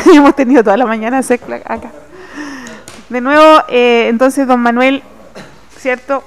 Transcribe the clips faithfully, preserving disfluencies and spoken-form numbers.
hemos tenido toda la mañana secla acá. De nuevo, eh, entonces, don Manuel, ¿cierto?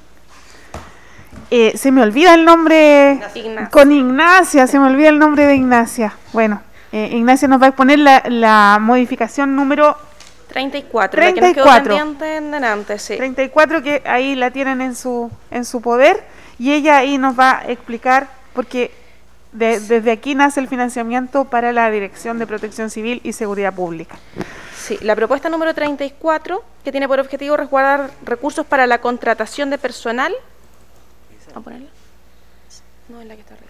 Eh, se me olvida el nombre, Ignacia. Con Ignacia, se me olvida el nombre de Ignacia. Bueno, eh, Ignacia nos va a exponer la, la modificación número treinta y cuatro, treinta y cuatro. La que nos quedó pendiente en delante, sí. treinta y cuatro, que ahí la tienen en su en su poder, y ella ahí nos va a explicar, porque de, desde aquí nace el financiamiento para la Dirección de Protección Civil y Seguridad Pública. Sí, la propuesta número treinta y cuatro, que tiene por objetivo resguardar recursos para la contratación de personal. ¿Vamos a ponerla? No, es la que está arriba.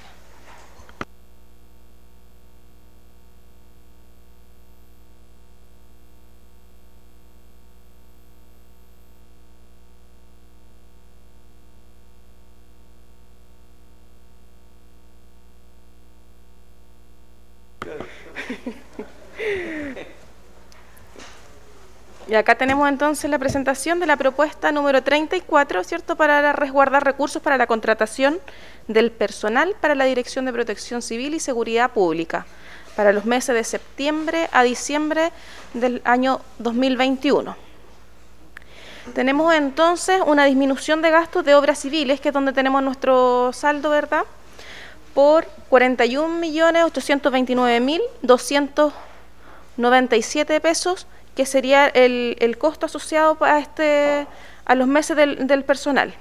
Y acá tenemos entonces la presentación de la propuesta número treinta y cuatro, ¿cierto?, para resguardar recursos para la contratación del personal para la Dirección de Protección Civil y Seguridad Pública para los meses de septiembre a diciembre del año dos mil veintiuno. Tenemos entonces una disminución de gastos de obras civiles, que es donde tenemos nuestro saldo, ¿verdad?, por cuarenta y un millones ochocientos veintinueve mil doscientos noventa y siete pesos, que sería el, el costo asociado a, este, a los meses del, del personal.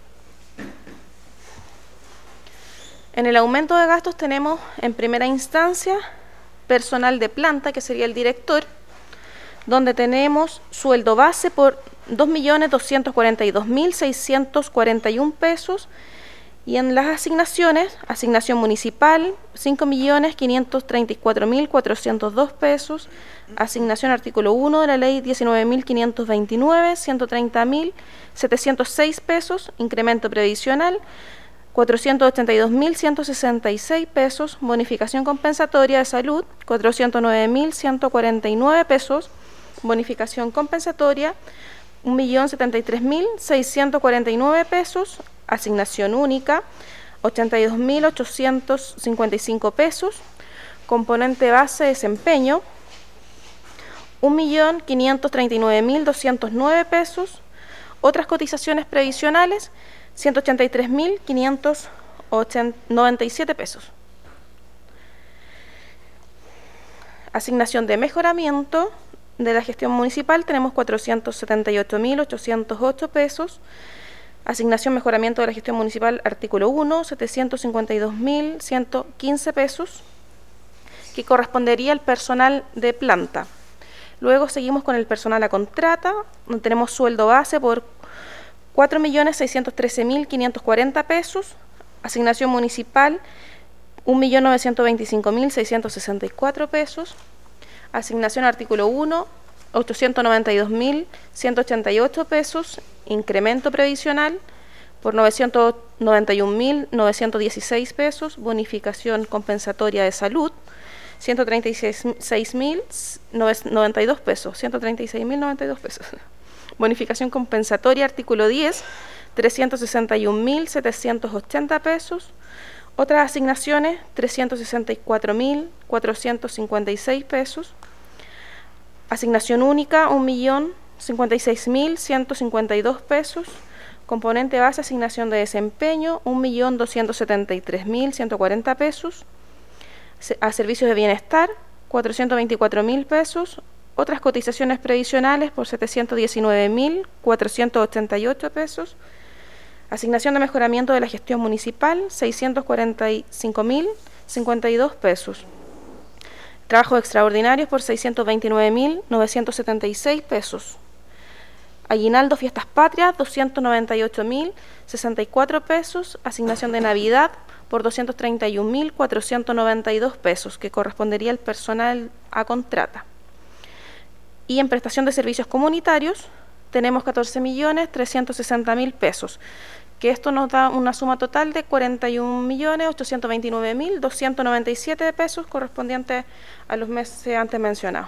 En el aumento de gastos tenemos en primera instancia personal de planta, que sería el director, donde tenemos sueldo base por dos millones doscientos cuarenta y dos mil seiscientos cuarenta y un pesos, y en las asignaciones, asignación municipal, cinco millones quinientos treinta y cuatro mil cuatrocientos dos pesos, asignación artículo uno de la ley diecinueve mil quinientos veintinueve, ciento treinta mil setecientos seis pesos, incremento previsional, cuatrocientos ochenta y dos mil ciento sesenta y seis pesos, bonificación compensatoria de salud, cuatrocientos nueve mil ciento cuarenta y nueve pesos, bonificación compensatoria, un millón setenta y tres mil seiscientos cuarenta y nueve pesos, asignación única, ochenta y dos mil ochocientos cincuenta y cinco pesos, componente base desempeño, un millón quinientos treinta y nueve mil doscientos nueve pesos, otras cotizaciones previsionales, ciento ochenta y tres mil quinientos noventa y siete pesos. Asignación de mejoramiento de la gestión municipal, tenemos cuatrocientos setenta y ocho mil ochocientos ocho pesos. Asignación mejoramiento de la gestión municipal, artículo uno, setecientos cincuenta y dos mil ciento quince pesos, que correspondería al personal de planta. Luego seguimos con el personal a contrata, donde tenemos sueldo base por cuatro millones seiscientos trece mil quinientos cuarenta pesos, asignación municipal un millón novecientos veinticinco mil seiscientos sesenta y cuatro pesos, asignación artículo uno, ochocientos noventa y dos mil ciento ochenta y ocho pesos, incremento previsional por novecientos noventa y un mil novecientos dieciséis pesos, bonificación compensatoria de salud, ciento treinta y seis mil noventa y dos pesos, ciento treinta y seis mil noventa y dos pesos. Bonificación compensatoria, artículo diez, trescientos sesenta y un mil setecientos ochenta pesos. Otras asignaciones, trescientos sesenta y cuatro mil cuatrocientos cincuenta y seis pesos. Asignación única, un millón cincuenta y seis mil ciento cincuenta y dos pesos. Componente base, asignación de desempeño, un millón doscientos setenta y tres mil ciento cuarenta pesos. A servicios de bienestar, cuatrocientos veinticuatro mil pesos. Otras cotizaciones previsionales por setecientos diecinueve mil cuatrocientos ochenta y ocho pesos. Asignación de mejoramiento de la gestión municipal, seiscientos cuarenta y cinco mil cincuenta y dos pesos. Trabajos extraordinarios por seiscientos veintinueve mil novecientos setenta y seis pesos. Aguinaldo Fiestas Patrias, doscientos noventa y ocho mil sesenta y cuatro pesos. Asignación de Navidad por doscientos treinta y un mil cuatrocientos noventa y dos pesos, que correspondería al personal a contrata. Y en prestación de servicios comunitarios tenemos catorce millones trescientos sesenta mil pesos, que esto nos da una suma total de cuarenta y un millones ochocientos veintinueve mil doscientos noventa y siete pesos, correspondientes a los meses antes mencionados.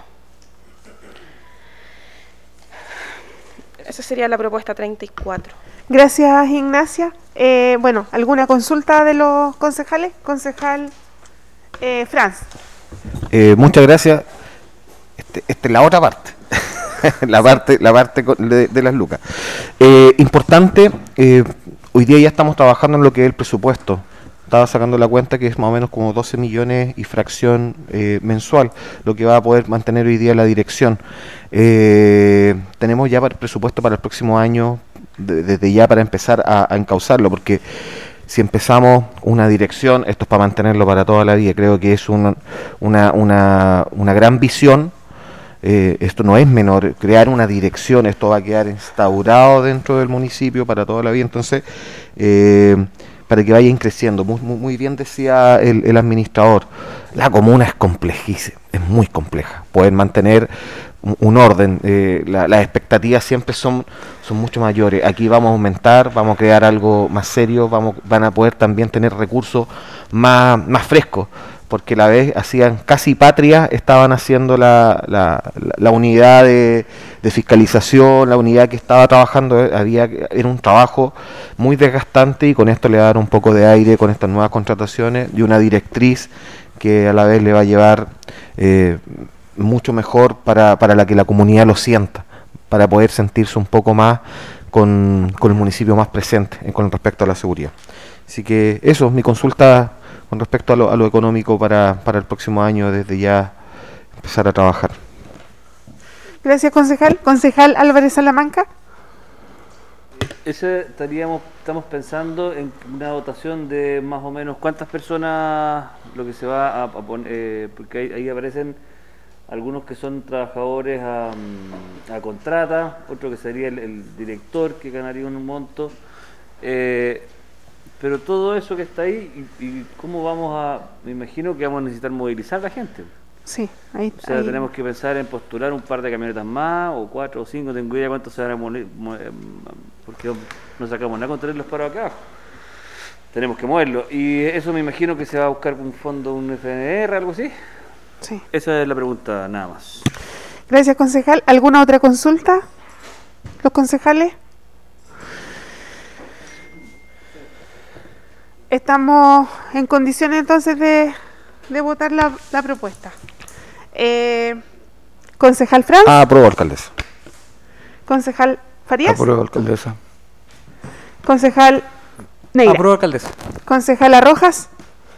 Esa sería la propuesta treinta y cuatro. Gracias, Ignacia. Eh, bueno, ¿alguna consulta de los concejales? Concejal eh, Franz. Eh, muchas gracias. este, esta es la otra parte. la parte la parte de, de las lucas. Eh, importante, eh, hoy día ya estamos trabajando en lo que es el presupuesto. Estaba sacando la cuenta que es más o menos como doce millones y fracción eh, mensual, lo que va a poder mantener hoy día la dirección. Eh, tenemos ya para el presupuesto para el próximo año, de, desde ya para empezar a, a encauzarlo, porque si empezamos una dirección, esto es para mantenerlo para toda la vida. Creo que es una, una, una, una gran visión. Eh, esto no es menor, crear una dirección, esto va a quedar instaurado dentro del municipio para toda la vida. Entonces, eh, para que vayan creciendo. Muy, muy, muy bien decía el, el administrador, la comuna es complejísima, es muy compleja. Poder mantener un, un orden, eh, la, las expectativas siempre son, son mucho mayores. Aquí vamos a aumentar, vamos a crear algo más serio, vamos, van a poder también tener recursos más, más frescos, porque la vez hacían casi patria, estaban haciendo la, la, la, la unidad de, de fiscalización, la unidad que estaba trabajando, eh, había era un trabajo muy desgastante, y con esto le va a dar un poco de aire con estas nuevas contrataciones y una directriz que a la vez le va a llevar eh, mucho mejor para, para la que la comunidad lo sienta, para poder sentirse un poco más con, con el municipio más presente eh, con respecto a la seguridad. Así que eso, mi consulta con respecto a lo, a lo económico para, para el próximo año, desde ya empezar a trabajar. Gracias, concejal. Concejal Álvarez Salamanca. Ese estaríamos, estamos pensando en una votación de más o menos cuántas personas, lo que se va a, a poner, eh, porque ahí, ahí aparecen algunos que son trabajadores a, a contrata, otro que sería el, el director, que ganaría un monto. Eh, Pero todo eso que está ahí, y, y cómo vamos a, me imagino que vamos a necesitar movilizar a la gente. Sí, ahí. O sea, ahí. tenemos que pensar en postular un par de camionetas más, o cuatro o cinco, tengo idea cuántos se van a mover, porque no sacamos nada con tenerlos parados acá abajo. Tenemos que moverlo. Y eso me imagino que se va a buscar un fondo, un F N R, algo así. Sí. Esa es la pregunta, nada más. Gracias, concejal. ¿Alguna otra consulta? ¿Los concejales? Estamos en condiciones entonces de, de votar la, la propuesta. Eh, concejal Franz. Ah, apruebo, alcaldesa. Concejal Farías. Apruebo, alcaldesa. Concejal Neira. Apruebo, alcaldesa. Concejala Rojas.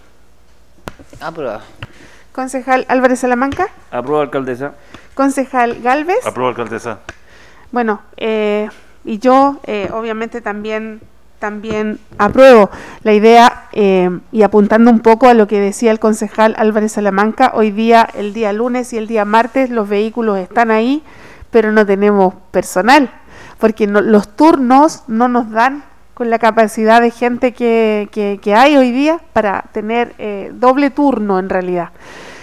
Aprobado. Concejal Álvarez Salamanca. Apruebo, alcaldesa. Concejal Galvez. Apruebo, alcaldesa. Bueno, eh, y yo eh, obviamente también también apruebo la idea, eh, y apuntando un poco a lo que decía el concejal Álvarez Salamanca, hoy día, el día lunes y el día martes, los vehículos están ahí, pero no tenemos personal, porque no, los turnos no nos dan con la capacidad de gente que, que, que hay hoy día para tener eh, doble turno en realidad.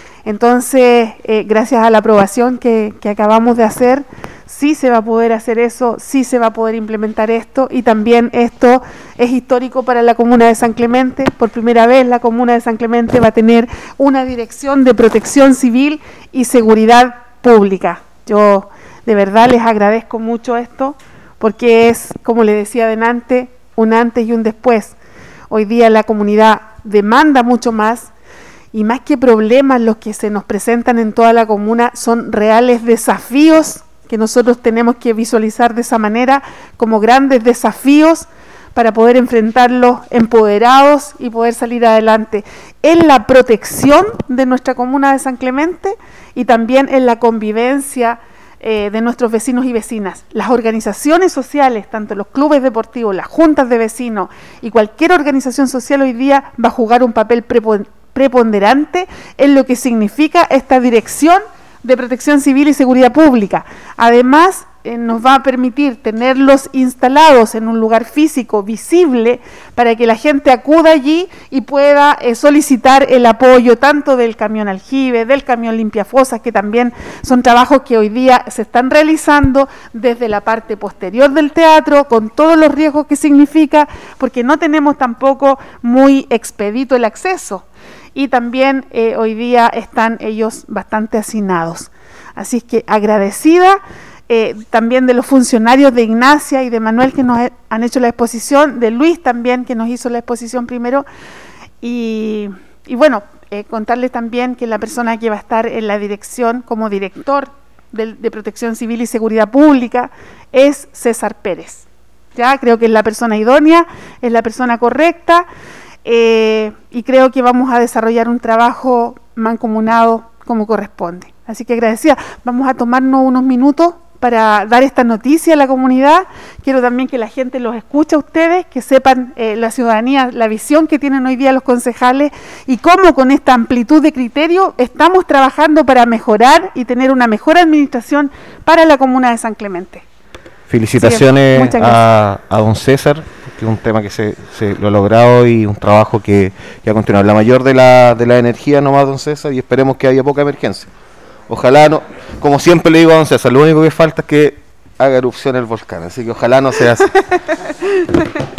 Entonces, eh, gracias a la aprobación que, que acabamos de hacer, sí se va a poder hacer eso, sí se va a poder implementar esto, y también esto es histórico para la comuna de San Clemente. Por primera vez la comuna de San Clemente va a tener una dirección de protección civil y seguridad pública. Yo de verdad les agradezco mucho esto, porque es, como les decía delante, un antes y un después. Hoy día la comunidad demanda mucho más, y más que problemas los que se nos presentan en toda la comuna son reales desafíos que nosotros tenemos que visualizar de esa manera, como grandes desafíos para poder enfrentarlos empoderados y poder salir adelante en la protección de nuestra comuna de San Clemente, y también en la convivencia eh, de nuestros vecinos y vecinas. Las organizaciones sociales, tanto los clubes deportivos, las juntas de vecinos y cualquier organización social hoy día va a jugar un papel preponderante preponderante en lo que significa esta dirección de protección civil y seguridad pública. Además, eh, nos va a permitir tenerlos instalados en un lugar físico visible para que la gente acuda allí y pueda eh, solicitar el apoyo tanto del camión aljibe, del camión limpiafosas, que también son trabajos que hoy día se están realizando desde la parte posterior del teatro, con todos los riesgos que significa, porque no tenemos tampoco muy expedito el acceso. Y también eh, hoy día están ellos bastante hacinados. Así es que agradecida eh, también de los funcionarios de Ignacia y de Manuel que nos he, han hecho la exposición, de Luis también que nos hizo la exposición primero. Y, y bueno, eh, contarles también que la persona que va a estar en la dirección como director de, de Protección Civil y Seguridad Pública es César Pérez. Ya creo que es la persona idónea, es la persona correcta, eh, y creo que vamos a desarrollar un trabajo mancomunado como corresponde. Así que agradecida. Vamos a tomarnos unos minutos para dar esta noticia a la comunidad. Quiero también que la gente los escuche a ustedes, que sepan eh, la ciudadanía, la visión que tienen hoy día los concejales y cómo con esta amplitud de criterio estamos trabajando para mejorar y tener una mejor administración para la comuna de San Clemente. Felicitaciones a, a don César, que es un tema que se, se lo ha logrado y un trabajo que, que ha continuado. La mayor de la, de la energía nomás, don César, y esperemos que haya poca emergencia. Ojalá no, como siempre le digo a don César, lo único que falta es que haga erupción el volcán, así que ojalá no sea así.